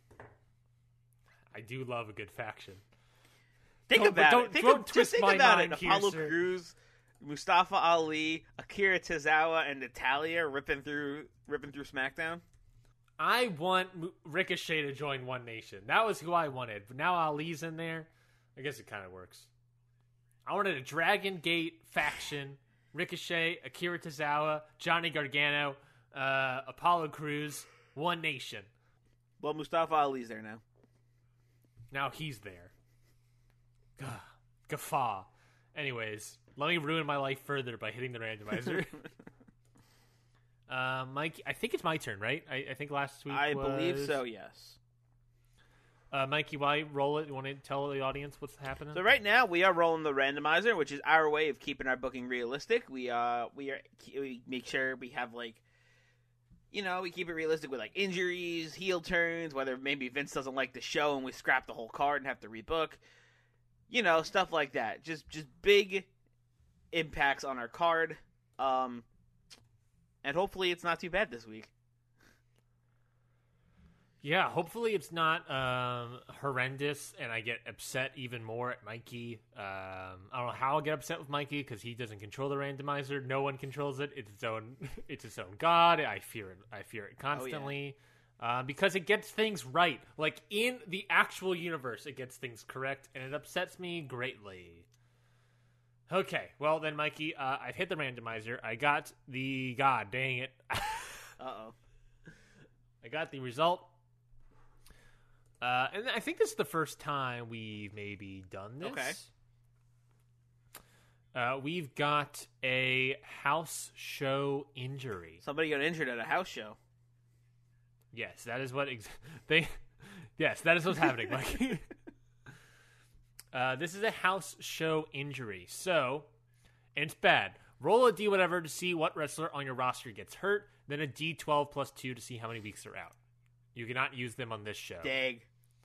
I do love a good faction. Think Don't- about don't- it. Think, don't of, just twist think my about mind it. here, Apollo sir. Crews, Mustafa Ali, Akira Tozawa, and Natalya ripping through ripping through SmackDown. I want M- Ricochet to join One Nation. That was who I wanted. But now Ali's in there. I guess it kind of works. I wanted a Dragon Gate faction. Ricochet, Akira Tozawa, Johnny Gargano, uh, Apollo Crews, One Nation. Well, Mustafa Ali's there now. Now he's there. Gah, guffaw. Anyways, let me ruin my life further by hitting the randomizer. uh, Mike, I think it's my turn, right? I, I think last week I was... believe so. Yes. Uh, Mikey, why roll it? You want to tell the audience what's happening? So right now we are rolling the randomizer, which is our way of keeping our booking realistic. We uh we are we make sure we have like, you know, we keep it realistic with like injuries, heel turns, whether maybe Vince doesn't like the show and we scrap the whole card and have to rebook, you know, stuff like that. Just just big impacts on our card, um, and hopefully it's not too bad this week. Yeah, hopefully it's not um, horrendous, and I get upset even more at Mikey. Um, I don't know how I'll get upset with Mikey because he doesn't control the randomizer. No one controls it. It's its own. It's its own god. I fear it. I fear it constantly oh, yeah. uh, because it gets things right. Like in the actual universe, it gets things correct, and it upsets me greatly. Okay, well then, Mikey, uh, I've hit the randomizer. I got the god. Dang it. Uh oh. I got the result. Uh, and I think this is the first time we've maybe done this. Okay. Uh, we've got a house show injury. Somebody got injured at a house show. Yes, that is what ex- they. Yes, that is what's happening, Mike. uh, this is a house show injury. So, and it's bad. Roll a D whatever to see what wrestler on your roster gets hurt. Then a D twelve plus two to see how many weeks they're out. You cannot use them on this show. Dag.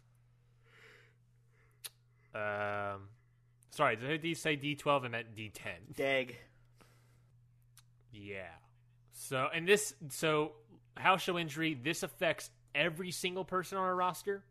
Um, sorry, did I say D twelve? I meant D ten. Dag. Yeah. So, and this, so, house show injury, this affects every single person on our roster.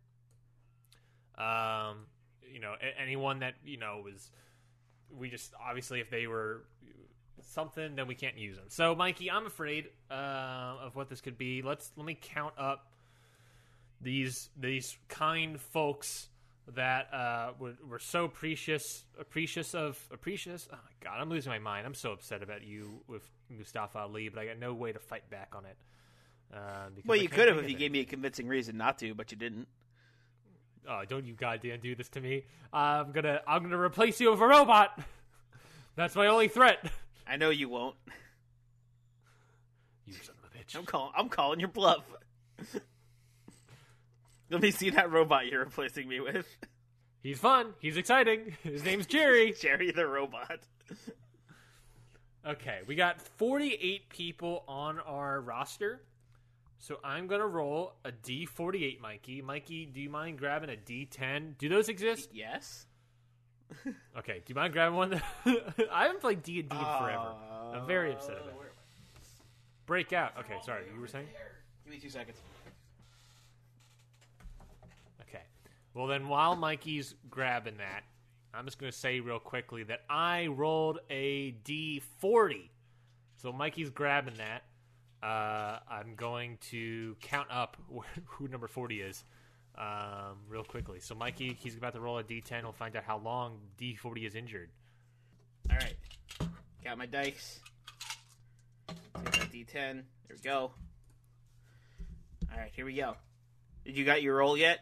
Um, you know, a- anyone that, you know, was, we just, obviously, if they were something, then we can't use them. So, Mikey, I'm afraid uh, of what this could be. Let's, let me count up these, these kind folks that uh, were, were so precious, apprecious of, apprecious. Oh my God, I'm losing my mind. I'm so upset about you with Mustafa Ali, but I got no way to fight back on it. Uh, Well, I you can't could have think if of you it. gave me a convincing reason not to, but you didn't. Oh, don't you goddamn do this to me! I'm gonna, I'm gonna replace you with a robot. That's my only threat. I know you won't. You son of a bitch. I'm calling. I'm calling your bluff. Let me see that robot you're replacing me with. He's fun. He's exciting. His name's Jerry. Jerry the robot. Okay, we got forty-eight people on our roster. So I'm going to roll a D forty-eight, Mikey. Mikey, do you mind grabbing a D ten? Do those exist? Yes. Okay, do you mind grabbing one? I haven't played D and D in forever. I'm very upset about it. Break out. Okay, sorry, you were saying? Give me two seconds. Okay. Well, then while Mikey's grabbing that, I'm just going to say real quickly that I rolled a D forty. So Mikey's grabbing that. Uh, I'm going to count up who number forty is um, real quickly. So Mikey, he's about to roll a D ten. We'll find out how long D forty is injured. All right. Got my dice. Take that D ten. There we go. All right, here we go. Did you got your roll yet?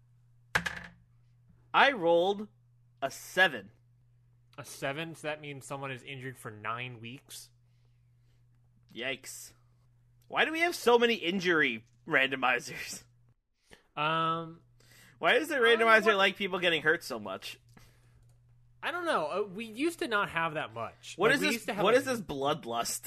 I rolled a seven. A seven, so that means someone is injured for nine weeks. Yikes. Why do we have so many injury randomizers? Um, Why does the don't know randomizer what- like people getting hurt so much? I don't know. Uh, we used to not have that much. What Like, is we this? used to have, What like, is this bloodlust?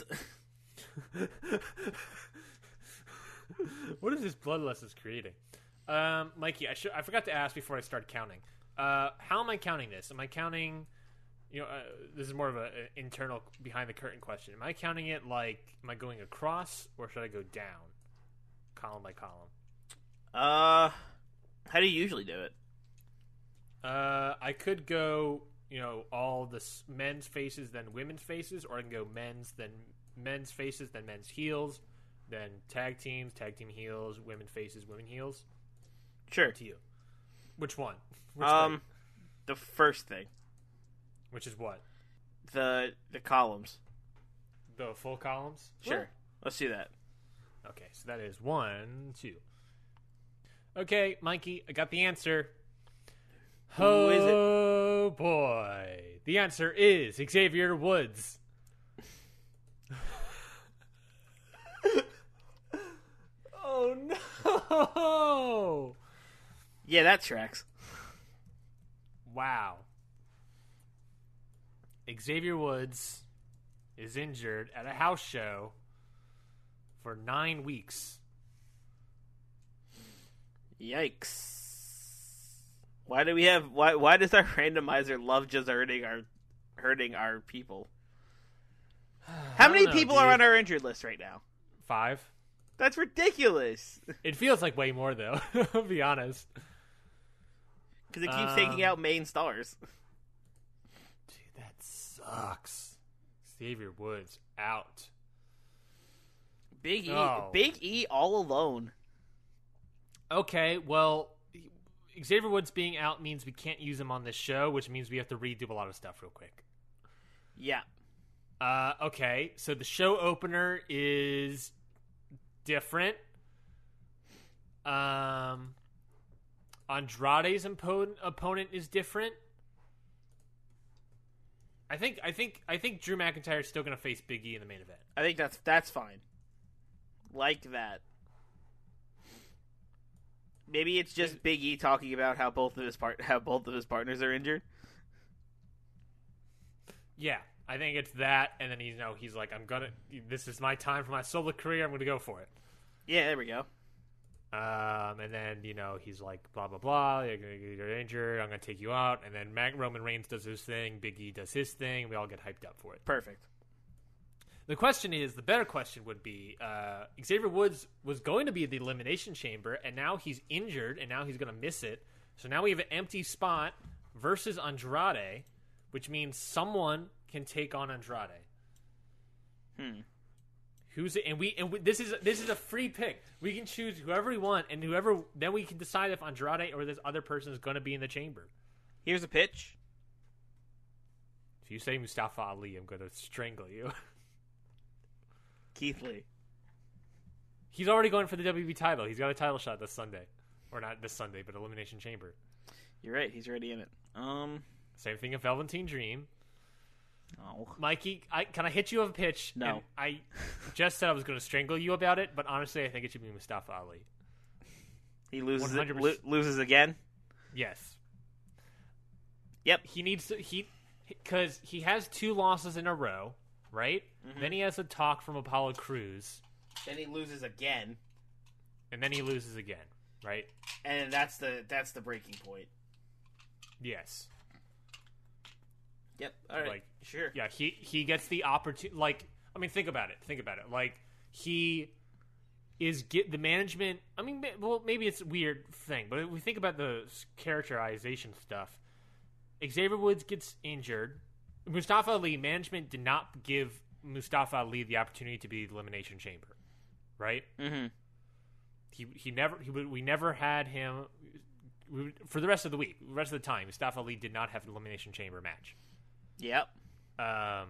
What is this bloodlust is creating? Um, Mikey, I should I forgot to ask before I start counting. Uh, how am I counting this? Am I counting? You know, uh, this is more of an internal, behind the curtain question. Am I counting it like? Am I going across, or should I go down, column by column? Uh, how do you usually do it? Uh, I could go, you know, all the s- men's faces, then women's faces, or I can go men's, then men's faces, then men's heels, then tag teams, tag team heels, women faces, women heels. Sure. To you, which one? Which Um, thing? the first thing, Which is what? the the columns. The full columns? Sure. Let's do that. Okay, so that is one, two. Okay, Mikey, I got the answer. Who oh, is it? Oh, boy. The answer is Xavier Woods. Oh, no. Yeah, that tracks. Wow. Xavier Woods is injured at a house show for nine weeks. Yikes. Why do we have why why does our randomizer love just hurting our hurting our people? How I many don't know, people are dude. on our injured list right now? Five. That's ridiculous. It feels like way more, though. I'll be honest. Because it keeps Um, taking out main stars. Dude, that sucks. Xavier Woods out. Big E, Oh. Big E all alone. Okay, well, Xavier Woods being out means we can't use him on this show, which means we have to redo a lot of stuff real quick. Yeah. Uh, okay, so the show opener is different. Um, Andrade's impo- opponent is different. I think, I think, I think Drew McIntyre is still going to face Big E in the main event. I think that's that's fine. Like that. Maybe it's just Big E talking about how both of his part how both of his partners are injured. Yeah, I think it's that, and then you know he's like, I'm gonna. This is my time for my solo career. I'm gonna go for it. Yeah, there we go. Um, and then you know he's like, blah blah blah. You're gonna get injured. I'm gonna take you out. And then Mac- Roman Reigns does his thing. Big E does his thing. We all get hyped up for it. Perfect. The question is, the better question would be, uh, Xavier Woods was going to be at the Elimination Chamber, and now he's injured, and now he's going to miss it. So now we have an empty spot versus Andrade, which means someone can take on Andrade. Hmm. Who's it? And we and we, this is this is a free pick. We can choose whoever we want, and whoever then we can decide if Andrade or this other person is going to be in the chamber. Here's a pitch. If you say Mustafa Ali, I'm going to strangle you. Keith Lee. He's already going for the W W E title. He's got a title shot this Sunday, or not this Sunday, but Elimination Chamber. You're right. He's already in it. Um. Same thing with Velveteen Dream. Oh. Mikey, I, can I hit you with a pitch? No. And I just said I was going to strangle you about it, but honestly, I think it should be Mustafa Ali. He loses one it, hundred lo- percent. loses again. Yes. Yep. He needs to, he, because he has two losses in a row, right? Mm-hmm. Then he has a talk from Apollo Crews, Then he loses again, and then he loses again, right? and that's the that's the breaking point. Yes. Yep. All right. Like, sure. Yeah, he, he gets the opportunity. Like, I mean, think about it. Think about it. Like, he is get the management. I mean, ma- well, maybe it's a weird thing, but if we think about the s- characterization stuff. Xavier Woods gets injured. Mustafa Ali, management did not give Mustafa Ali the opportunity to be the Elimination Chamber, right? Mm-hmm. He he never he, we never had him we, for the rest of the week. The rest of the time, Mustafa Ali did not have an Elimination Chamber match. Yep. Um,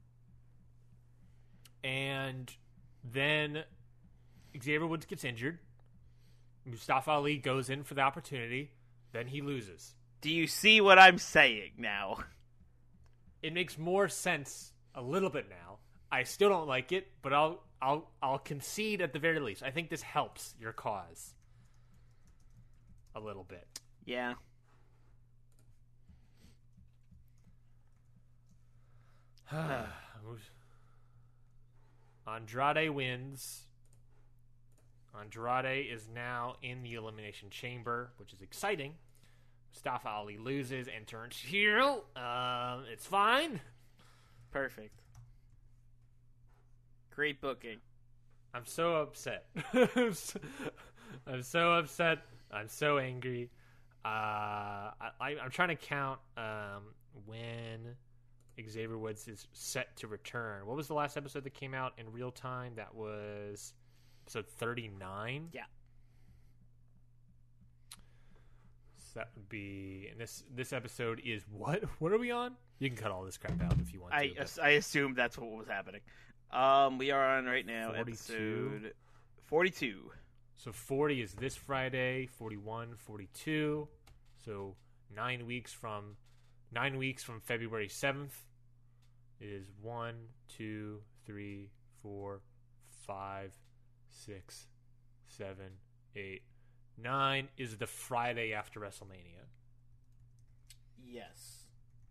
and then Xavier Woods gets injured. Mustafa Ali goes in for the opportunity. Then he loses. Do you see what I'm saying now? It makes more sense a little bit now. I still don't like it, but I'll I'll I'll concede at the very least. I think this helps your cause a little bit. Yeah. Andrade wins. Andrade is now in the Elimination Chamber, which is exciting. Mustafa Ali loses and turns heel. Um, it's fine. Perfect. Great booking. I'm so upset. I'm, so, I'm so upset. I'm so angry. Uh, I, I, I'm trying to count um, when Xavier Woods is set to return. What was the last episode that came out in real time? That was episode thirty-nine. Yeah. So that would be, and this this episode is what? What are we on? You can cut all this crap out if you want I to. but- I assumed that's what was happening. Um, we are on right now forty-two. episode forty-two. So forty is this Friday, forty-one, forty-two. So nine weeks from nine weeks from February seventh is one, two, three, four, five, six, seven, eight, nine is the Friday after WrestleMania. Yes.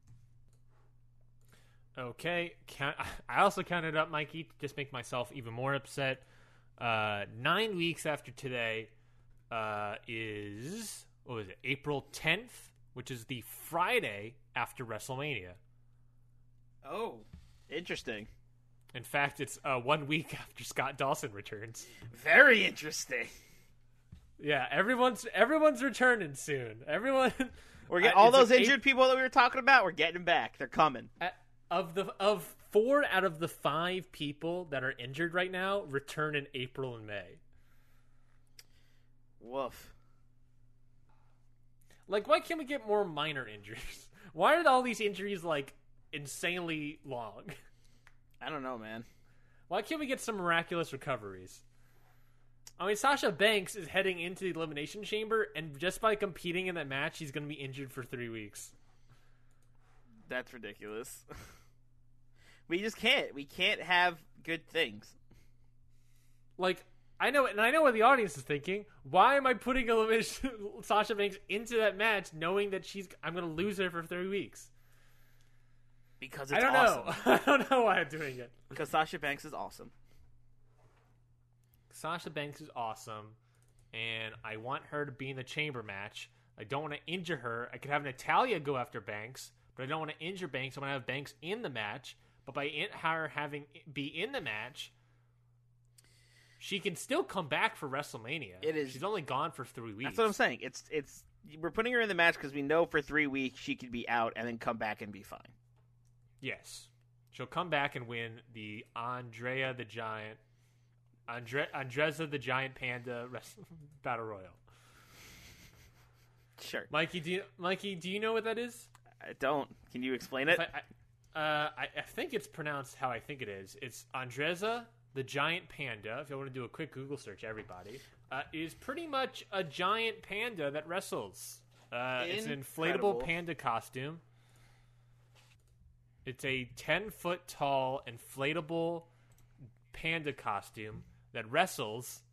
Okay, count, I also counted up, Mikey, to just make myself even more upset. Uh, nine weeks after today uh, is, what was it, April tenth, which is the Friday after WrestleMania. Oh, interesting. In fact, it's uh, one week after Scott Dawson returns. Very interesting. Yeah, everyone's everyone's returning soon. Everyone, we're getting uh, all those like injured eight, people that we were talking about. We're getting them back. They're coming. Uh, of the of four out of the five people that are injured right now return in April and May. Woof. Like, why can't we get more minor injuries? Why are all these injuries like insanely long? I don't know, man. Why can't we get some miraculous recoveries? I mean, Sasha Banks is heading into the Elimination Chamber, and just by competing in that match, he's going to be injured for three weeks. That's ridiculous. We just can't. We can't have good things. Like, I know, and I know what the audience is thinking. Why am I putting Elimination Sasha Banks into that match, knowing that she's I'm going to lose her for three weeks? Because it's I don't awesome. know. I don't know why I'm doing it. Because Sasha Banks is awesome. Sasha Banks is awesome, and I want her to be in the chamber match. I don't want to injure her. I could have Natalya go after Banks, but I don't want to injure Banks. I want to have Banks in the match, but by in, her having be in the match, she can still come back for WrestleMania. It is. She's only gone for three weeks. That's what I'm saying. It's it's we're putting her in the match because we know for three weeks she could be out and then come back and be fine. Yes, she'll come back and win the Andrea the Giant. Andre, Andreza the Giant Panda Wrestling Battle Royal. Sure, Mikey. Do you, Mikey? Do you know what that is? I don't. Can you explain it? I, I, uh, I, I think it's pronounced how I think it is. It's Andreza the Giant Panda. If you want to do a quick Google search, everybody, uh, is pretty much a giant panda that wrestles. Uh, it's an inflatable panda costume. It's a ten foot tall inflatable panda costume that wrestles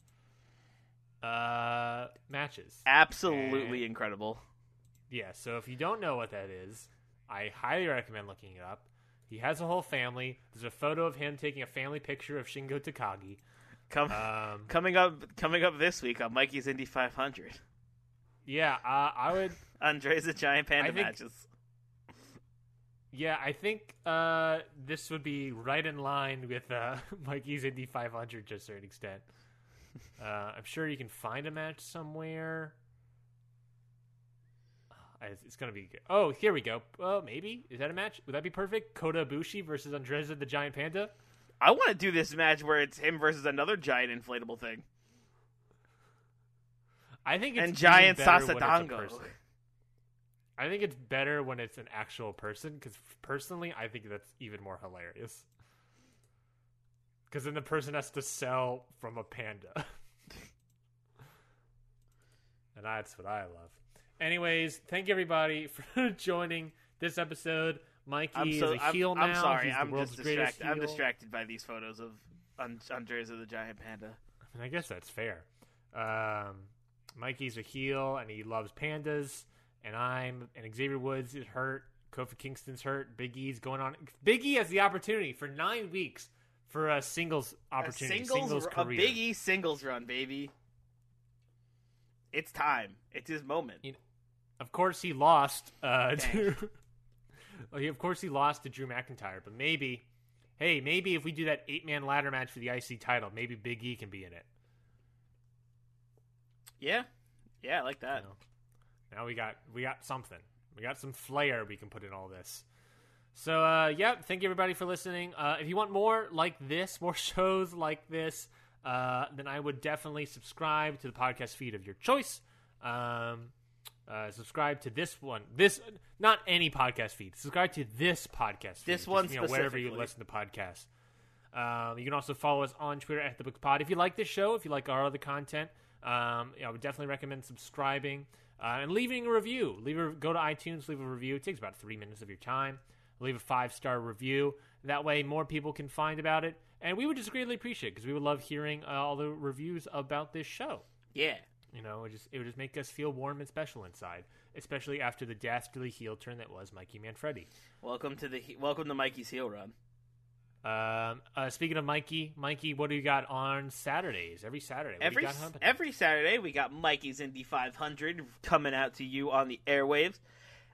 uh, matches. Absolutely and, incredible. Yeah, so if you don't know what that is, I highly recommend looking it up. He has a whole family. There's a photo of him taking a family picture of Shingo Takagi. Come, um, coming up, coming up this week on Mikey's Indy five hundred. Yeah, uh, I would. Andre's the Giant Panda think, matches. Yeah, I think uh, this would be right in line with uh, Mikey's Indy five hundred to a certain extent. Uh, I'm sure you can find a match somewhere. It's going to be good. Oh, here we go. Oh, maybe. Is that a match? Would that be perfect? Kota Ibushi versus Andreza the Giant Panda? I want to do this match where it's him versus another giant inflatable thing. I think it's and giant Sasadango. Sasadango. I think it's better when it's an actual person, because personally, I think that's even more hilarious. Because then the person has to sell from a panda. And that's what I love. Anyways, thank you everybody for joining this episode. Mikey I'm so, is a heel I'm, now. I'm sorry, He's the I'm world's just greatest distracted. I'm heel. distracted by these photos of Andres of the Giant Panda. I, mean, I guess that's fair. Um, Mikey's a heel and he loves pandas. And I'm and Xavier Woods is hurt. Kofi Kingston's hurt. Big E's going on. Big E has the opportunity for nine weeks for a singles opportunity, A singles, singles a career. Big E singles run, baby. It's time. It's his moment. You know, of course, he lost uh, to. Well, he, of course, he lost to Drew McIntyre. But maybe, hey, maybe if we do that eight-man ladder match for the I C title, maybe Big E can be in it. Yeah, yeah, I like that. You know? Now we got we got something. We got some flair we can put in all this. So, uh, yeah, thank you everybody for listening. Uh, if you want more like this, more shows like this, uh, then I would definitely subscribe to the podcast feed of your choice. Um, uh, subscribe to this one. This not any podcast feed. Subscribe to this podcast feed. This one just, you know, wherever you listen to podcasts. Um, you can also follow us on Twitter at The Book Pod. If you like this show, if you like our other content, um, I would definitely recommend subscribing. Uh, and leaving a review. Leave a, go to iTunes, leave a review. It takes about three minutes of your time. Leave a five-star review. That way more people can find about it. And we would just greatly appreciate it because we would love hearing uh, all the reviews about this show. Yeah. You know, it, just, it would just make us feel warm and special inside, especially after the dastardly heel turn that was Mikey Manfredi. Welcome to the welcome to Mikey's heel run. Um, uh, speaking of Mikey, Mikey, what do you got on Saturdays? Every Saturday, what Every do you got happening? every Saturday, we got Mikey's Indy five hundred coming out to you on the airwaves.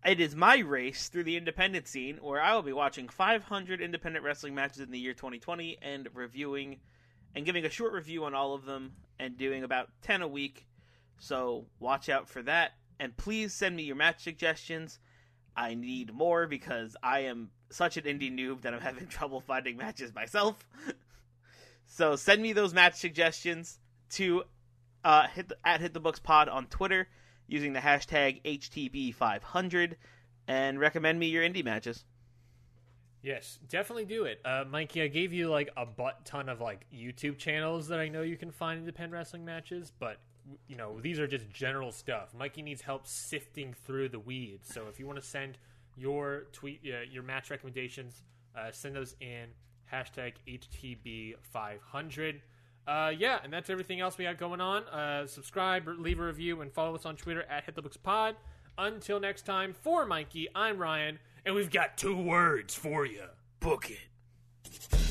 It is my race through the independent scene, where I will be watching five hundred independent wrestling matches in the year twenty twenty and reviewing and giving a short review on all of them and doing about ten a week. So watch out for that. And please send me your match suggestions. I need more because I am such an indie noob that I'm having trouble finding matches myself. So send me those match suggestions to uh, hit the, at Hit the Books Pod on Twitter, using the hashtag H T B five hundred, and recommend me your indie matches. Yes, definitely do it. Uh, Mikey, I gave you like a butt ton of like YouTube channels that I know you can find independent wrestling matches, but you know, these are just general stuff. Mikey needs help sifting through the weeds. So if you want to send your tweet, uh, your match recommendations, uh, send those in, hashtag H T B five hundred. Uh, yeah, and that's everything else we got going on. Uh, subscribe, leave a review, and follow us on Twitter at HitTheBooksPod. Until next time, for Mikey, I'm Ryan, and we've got two words for you. Book it.